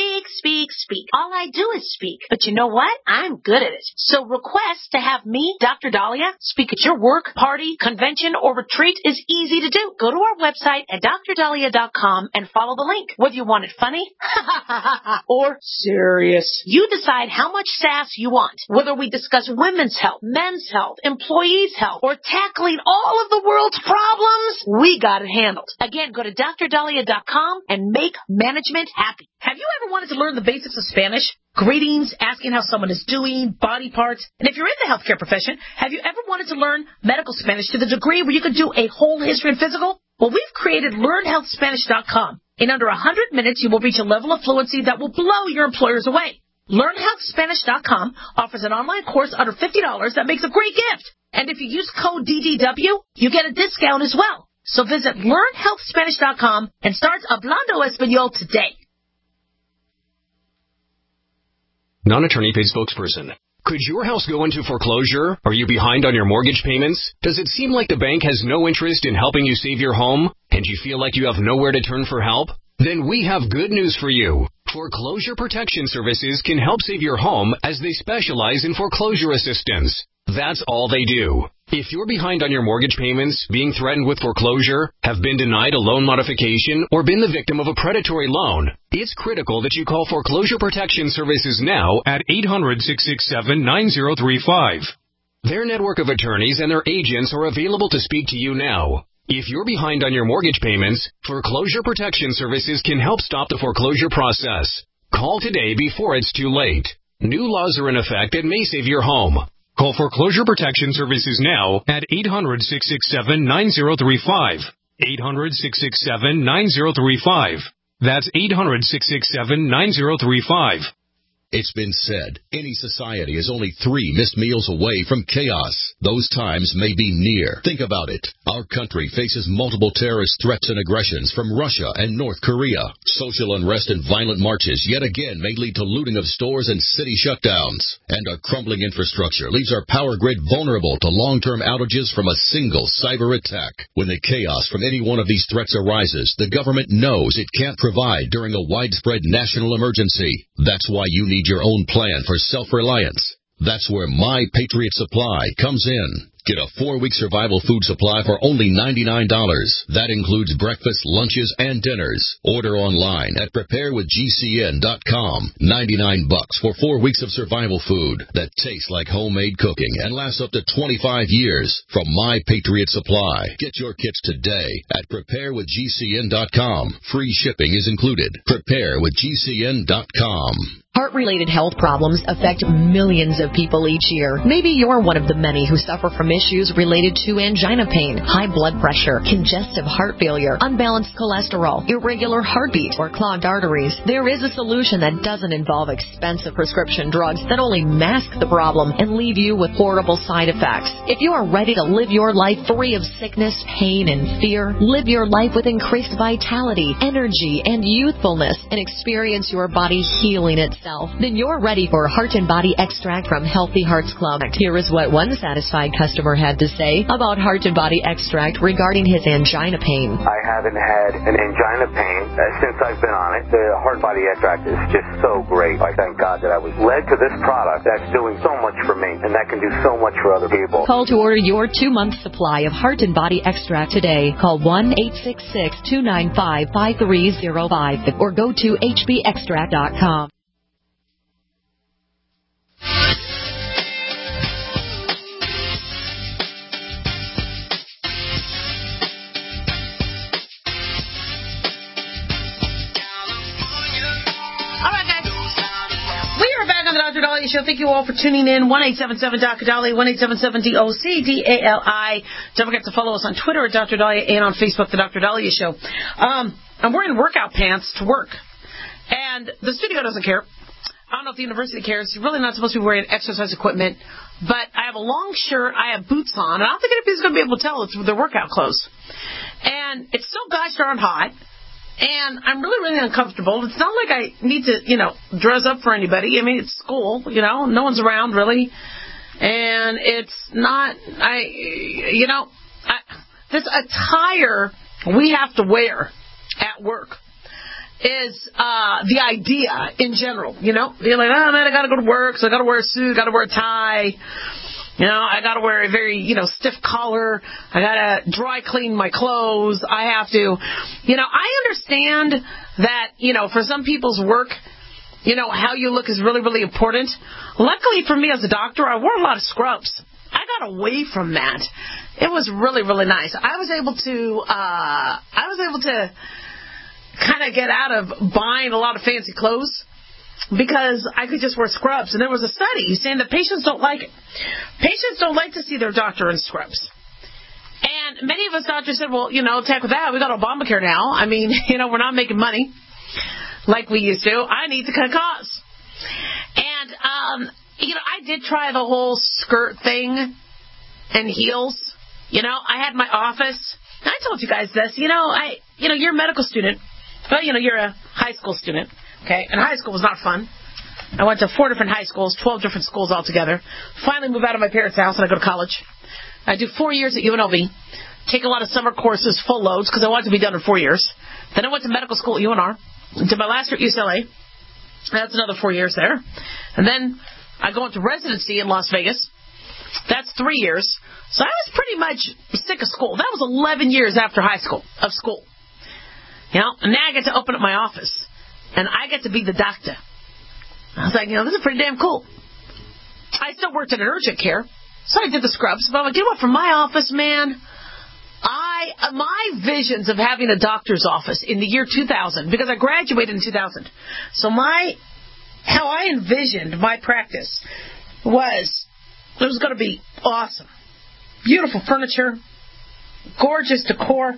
S4: speak, speak. All I do is speak. But you know what? I'm good at it. So request to have me, Doctor Dahlia, speak at your work, party, convention, or retreat is easy to do. Go to our website at dr dahlia dot com and follow the link. Whether you want it funny or serious, you decide how much sass you want. Whether we discuss women's health, men's health, employees' health, or tackling all of the world's problems, we got it handled. Again, go to dr dahlia dot com and make management happy. Have you ever wanted to learn the basics of Spanish? Greetings, asking how someone is doing, body parts. And if you're in the healthcare profession, have you ever wanted to learn medical Spanish to the degree where you could do a whole history and physical? Well, we've created learn health spanish dot com. In under one hundred minutes, you will reach a level of fluency that will blow your employers away. learn health spanish dot com offers an online course under fifty dollars that makes a great gift. And if you use code D D W, you get a discount as well. So visit learn health spanish dot com and start Hablando Español today.
S21: Non-attorney paid spokesperson. Could your house go into foreclosure? Are you behind on your mortgage payments? Does it seem like the bank has no interest in helping you save your home? And you feel like you have nowhere to turn for help? Then we have good news for you. Foreclosure Protection Services can help save your home as they specialize in foreclosure assistance. That's all they do. If you're behind on your mortgage payments, being threatened with foreclosure, have been denied a loan modification, or been the victim of a predatory loan, it's critical that you call Foreclosure Protection Services now at eight hundred, six six seven, nine zero three five. Their network of attorneys and their agents are available to speak to you now. If you're behind on your mortgage payments, Foreclosure Protection Services can help stop the foreclosure process. Call today before it's too late. New laws are in effect that may save your home. Call Foreclosure Protection Services now at eight hundred, six six seven, nine zero three five. eight hundred, six six seven, nine zero three five. That's eight hundred, six six seven, nine zero three five.
S22: It's been said, any society is only three missed meals away from chaos. Those times may be near. Think about it. Our country faces multiple terrorist threats and aggressions from Russia and North Korea. Social unrest and violent marches yet again may lead to looting of stores and city shutdowns. And our crumbling infrastructure leaves our power grid vulnerable to long-term outages from a single cyber attack. When the chaos from any one of these threats arises, the government knows it can't provide during a widespread national emergency. That's why you need your own plan for self-reliance. That's where My Patriot Supply comes in. Get a four-week survival food supply for only ninety-nine dollars. That includes breakfast, lunches, and dinners. Order online at prepare with G C N dot com. ninety-nine bucks for four weeks of survival food that tastes like homemade cooking and lasts up to twenty-five years from My Patriot Supply. Get your kits today at prepare with G C N dot com. Free shipping is included. prepare with G C N dot com.
S23: Heart-related health problems affect millions of people each year. Maybe you're one of the many who suffer from issues related to angina pain, high blood pressure, congestive heart failure, unbalanced cholesterol, irregular heartbeat, or clogged arteries. There is a solution that doesn't involve expensive prescription drugs that only mask the problem and leave you with horrible side effects. If you are ready to live your life free of sickness, pain, and fear, live your life with increased vitality, energy, and youthfulness, and experience your body healing itself, then you're ready for Heart and Body Extract from Healthy Hearts Club. Here is what one satisfied customer had to say about Heart and Body Extract regarding his angina pain.
S24: I haven't had an angina pain uh, since I've been on it. The Heart and Body Extract is just so great. I thank God that I was led to this product that's doing so much for me and that can do so much for other people.
S23: Call to order your two-month supply of Heart and Body Extract today. Call one eight six six, two nine five, five three zero five or go to H B extract dot com.
S4: Doctor Dahlia Show. Thank you all for tuning in. one eight seven seven Doctor Dahlia, one eight seven seven D O C D A L I. Don't forget to follow us on Twitter at Doctor Dahlia and on Facebook, The Doctor Dahlia Show. Um, I'm wearing workout pants to work, and the studio doesn't care. I don't know if the university cares. You're really not supposed to be wearing exercise equipment, but I have a long shirt. I have boots on, and I don't think anybody's going to be able to tell it's their workout clothes. And it's so gosh darn hot. And I'm really, really uncomfortable. It's not like I need to, you know, dress up for anybody. I mean, it's school, you know, no one's around really. And it's not, I, you know, I, this attire we have to wear at work is uh, the idea in general. You know, you're like, oh man, I got to go to work, so I got to wear a suit, got to wear a tie. You know, I got to wear a very, you know, stiff collar. I got to dry clean my clothes. I have to, you know, I understand that, you know, for some people's work, you know, how you look is really, really important. Luckily for me as a doctor, I wore a lot of scrubs. I got away from that. It was really, really nice. I was able to, uh, I was able to kind of get out of buying a lot of fancy clothes, because I could just wear scrubs. And there was a study saying that patients don't like it. Patients don't like to see their doctor in scrubs. And many of us doctors said, well, you know, heck with that. We got Obamacare now. I mean, you know, we're not making money like we used to. I need to cut costs. And, um, you know, I did try the whole skirt thing and heels. You know, I had my office. I told you guys this. You know, I, you know, you're a medical student. Well, you know, you're a high school student. Okay, and high school was not fun. I went to four different high schools, twelve different schools altogether. Finally moved out of my parents' house and I go to college. I do four years at U N L V. Take a lot of summer courses, full loads, because I wanted to be done in four years. Then I went to medical school at U N R. Did my last year at U C L A. That's another four years there. And then I go into residency in Las Vegas. That's three years. So I was pretty much sick of school. That was eleven years after high school, of school. You know, and now I get to open up my office. And I get to be the doctor. I was like, you know, this is pretty damn cool. I still worked in an urgent care, so I did the scrubs. But I'm like, you know what, from my office, man, I my visions of having a doctor's office in the year two thousand, because I graduated in two thousand. So my, how I envisioned my practice was, it was going to be awesome. Beautiful furniture, gorgeous decor.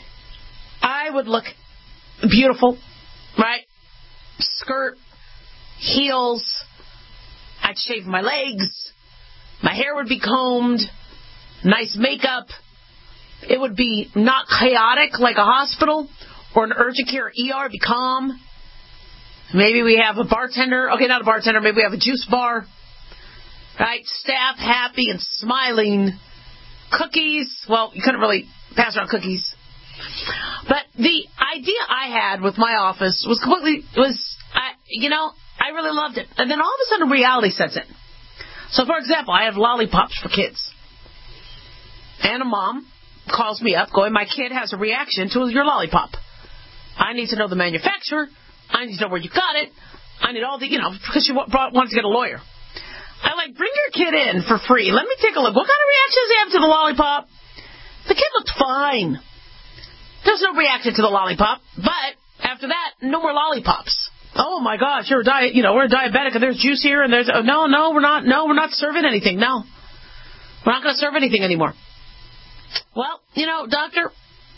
S4: I would look beautiful, right? Skirt, heels, I'd shave my legs, my hair would be combed, nice makeup. It would be not chaotic like a hospital or an urgent care E R, it'd be calm. Maybe we have a bartender, okay, not a bartender, maybe we have a juice bar, right? Staff happy and smiling. Cookies, well, you couldn't really pass around cookies. But the idea I had with my office was completely, was, I, you know, I really loved it. And then all of a sudden reality sets in. So, for example, I have lollipops for kids. And a mom calls me up going, my kid has a reaction to your lollipop. I need to know the manufacturer. I need to know where you got it. I need all the, you know, because she brought, wanted to get a lawyer. I like, bring your kid in for free. Let me take a look. What kind of reactions do you have to the lollipop? The kid looked fine. There's no reaction to the lollipop, but after that, no more lollipops. Oh my gosh, you're a diet, you know, we're a diabetic and there's juice here and there's, oh, no, no, we're not, no, we're not serving anything, no. We're not going to serve anything anymore. Well, you know, doctor,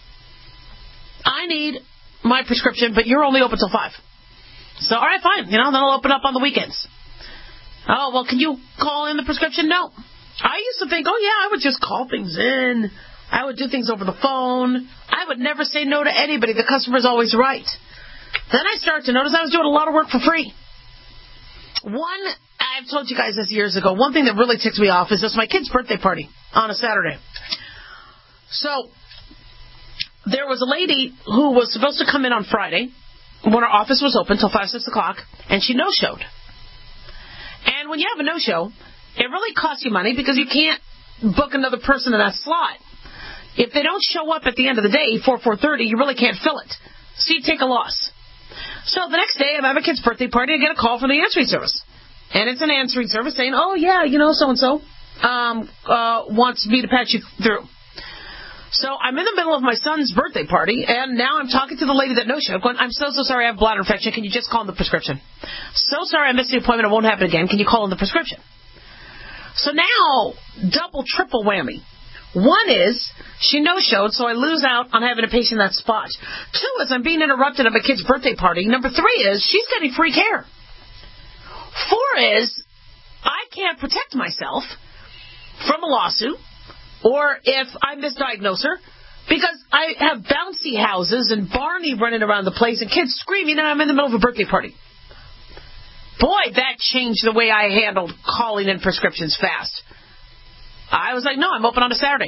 S4: I need my prescription, but you're only open till five. So, all right, fine, you know, then I'll open up on the weekends. Oh, well, can you call in the prescription? No. I used to think, oh yeah, I would just call things in. I would do things over the phone. I would never say no to anybody. The customer's always right. Then I started to notice I was doing a lot of work for free. One, I've told you guys this years ago, one thing that really ticks me off is this my kid's birthday party on a Saturday. So, there was a lady who was supposed to come in on Friday when our office was open till five, six o'clock, and she no-showed. And when you have a no-show, it really costs you money because you can't book another person in that slot. If they don't show up at the end of the day, four, four thirty, you really can't fill it. So you take a loss. So the next day, I'm at my kid's birthday party, I get a call from the answering service. And it's an answering service saying, oh, yeah, you know, so-and-so um, uh, wants me to patch you through. So I'm in the middle of my son's birthday party, and now I'm talking to the lady that no-showed, going, I'm so, so sorry, I have bladder infection. Can you just call in the prescription? So sorry, I missed the appointment. It won't happen again. Can you call in the prescription? So now, double, triple whammy. One is, she no-showed, so I lose out on having a patient in that spot. Two is, I'm being interrupted at my kid's birthday party. Number three is, she's getting free care. Four is, I can't protect myself from a lawsuit, or if I misdiagnose her, because I have bouncy houses and Barney running around the place and kids screaming, and I'm in the middle of a birthday party. Boy, that changed the way I handled calling in prescriptions fast. I was like, no, I'm open on a Saturday.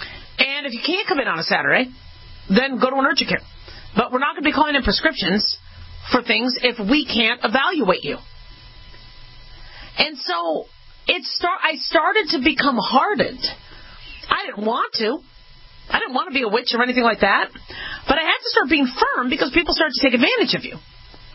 S4: And if you can't come in on a Saturday, then go to an urgent care. But we're not going to be calling in prescriptions for things if we can't evaluate you. And so it start. I started to become hardened. I didn't want to. I didn't want to be a witch or anything like that. But I had to start being firm because people started to take advantage of you.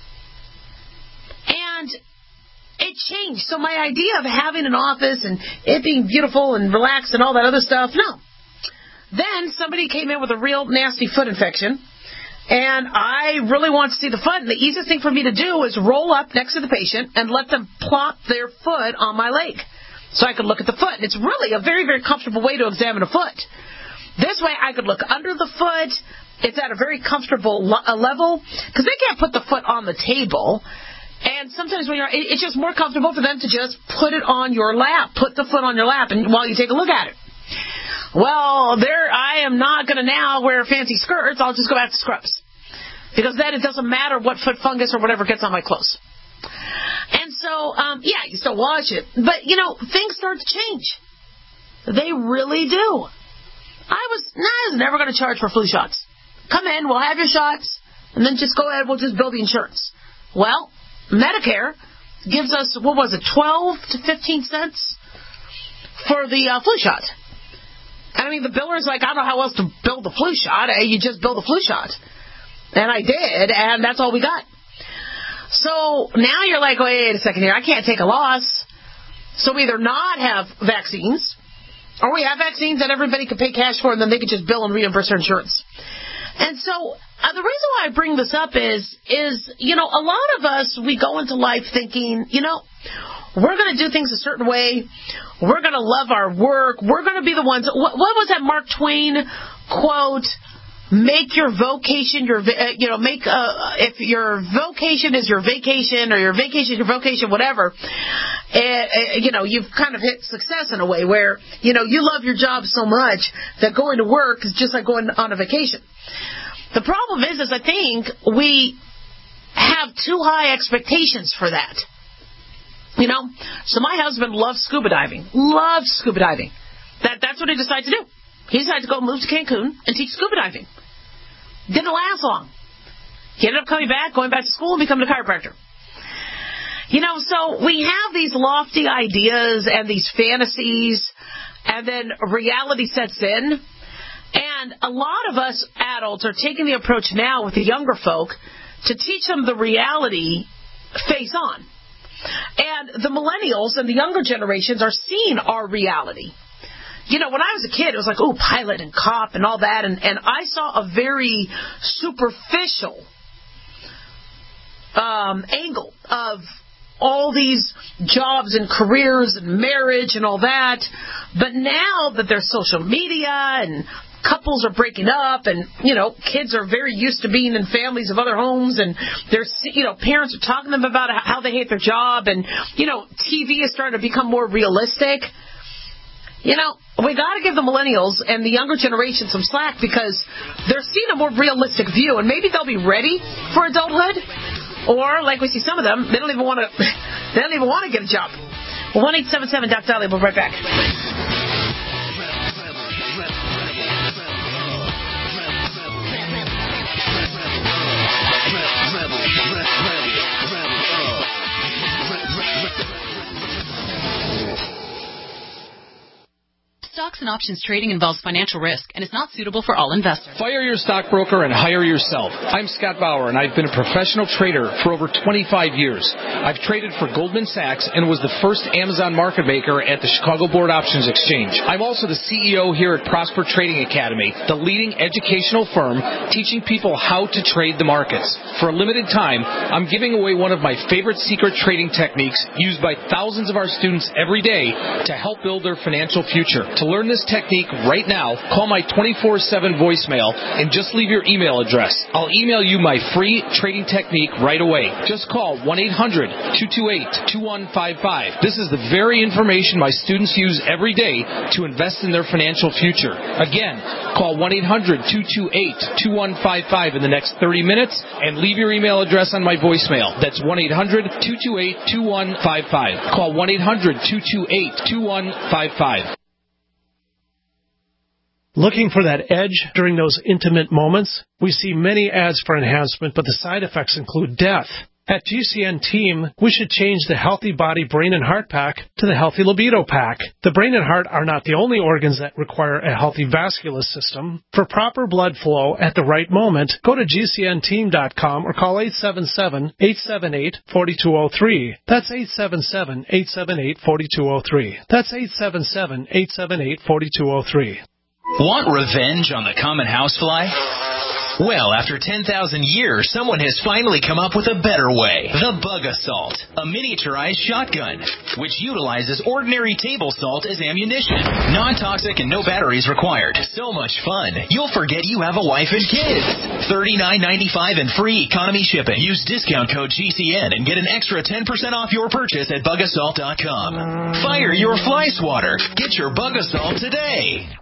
S4: And it changed. So my idea of having an office and it being beautiful and relaxed and all that other stuff, no. Then somebody came in with a real nasty foot infection, and I really want to see the foot. And the easiest thing for me to do is roll up next to the patient and let them plop their foot on my leg so I could look at the foot. And it's really a very, very comfortable way to examine a foot. This way I could look under the foot. It's at a very comfortable level because they can't put the foot on the table. And sometimes when you're, it's just more comfortable for them to just put it on your lap, put the foot on your lap, and while you take a look at it. Well, there, I am not going to now wear fancy skirts. I'll just go back to scrubs. Because then it doesn't matter what foot fungus or whatever gets on my clothes. And so, um, yeah, you still wash it. But, you know, things start to change. They really do. I was, nah, I was never going to charge for flu shots. Come in, we'll have your shots, and then just go ahead, we'll just bill the insurance. Well, Medicare gives us, what was it, twelve to fifteen cents for the uh, flu shot. And I mean, the biller's like, I don't know how else to bill the flu shot. You just bill the flu shot. And I did, and that's all we got. So now you're like, wait a second here, I can't take a loss. So we either not have vaccines, or we have vaccines that everybody can pay cash for, and then they can just bill and reimburse their insurance. And so uh, the reason why I bring this up is, is, you know, a lot of us, we go into life thinking, you know, we're going to do things a certain way. We're going to love our work. We're going to be the ones. What, what was that Mark Twain quote? Make your vocation your, uh, you know, make, uh, if your vocation is your vacation or your vacation is your vocation, whatever, uh, uh, you know, you've kind of hit success in a way where, you know, you love your job so much that going to work is just like going on a vacation. The problem is, is I think we have too high expectations for that. You know, so my husband loves scuba diving, loves scuba diving. That That's what he decided to do. He decided to go move to Cancun and teach scuba diving. Didn't last long. He ended up coming back, going back to school, and becoming a chiropractor. You know, so we have these lofty ideas and these fantasies, and then reality sets in. And a lot of us adults are taking the approach now with the younger folk to teach them the reality face on. And the millennials and the younger generations are seeing our reality. You know, when I was a kid, it was like, oh, pilot and cop and all that. And, and I saw a very superficial um, angle of all these jobs and careers and marriage and all that. But now that there's social media and couples are breaking up and, you know, kids are very used to being in families of other homes and there's, you know, parents are talking to them about how they hate their job and, you know, T V is starting to become more realistic. You know, we got to give the millennials and the younger generation some slack because they're seeing a more realistic view and maybe they'll be ready for adulthood. Or, like we see some of them, they don't even want to, they don't even want to get a job. one eight seven seven Doc Dolly, we'll be right back.
S1: Stocks and options trading involves financial risk and is not suitable for all investors.
S2: Fire your stockbroker and hire yourself. I'm Scott Bauer, and I've been a professional trader for over twenty-five years. I've traded for Goldman Sachs and was the first Amazon market maker at the Chicago Board Options Exchange. I'm also the C E O here at Prosper Trading Academy, the leading educational firm teaching people how to trade the markets. For a limited time, I'm giving away one of my favorite secret trading techniques used by thousands of our students every day to help build their financial future. To learn this technique right now, call my twenty-four seven voicemail and just leave your email address. I'll email you my free trading technique right away. Just call one eight hundred two two eight two one five five. This is the very information my students use every day to invest in their financial future. Again, call one eight hundred two two eight two one five five in the next thirty minutes and leave your email address on my voicemail. That's one eight hundred two two eight two one five five. Call one eight hundred two two eight two one five five.
S20: Looking for that edge during those intimate moments? We see many ads for enhancement, but the side effects include death. At G C N Team, we should change the Healthy Body Brain and Heart Pack to the Healthy Libido Pack. The brain and heart are not the only organs that require a healthy vascular system. For proper blood flow at the right moment, go to G C N team dot com or call eight seven seven, eight seven eight, four two zero three. That's eight seven seven, eight seven eight, four two zero three. That's eight seven seven, eight seven eight, four two zero three.
S5: Want revenge on the common housefly? Well, after ten thousand years, someone has finally come up with a better way. The Bug Assault, a miniaturized shotgun, which utilizes ordinary table salt as ammunition. Non-toxic and no batteries required. So much fun, you'll forget you have a wife and kids. thirty-nine ninety-five and free economy shipping. Use discount code G C N and get an extra ten percent off your purchase at bug assault dot com. Fire your fly swatter. Get your Bug Assault today.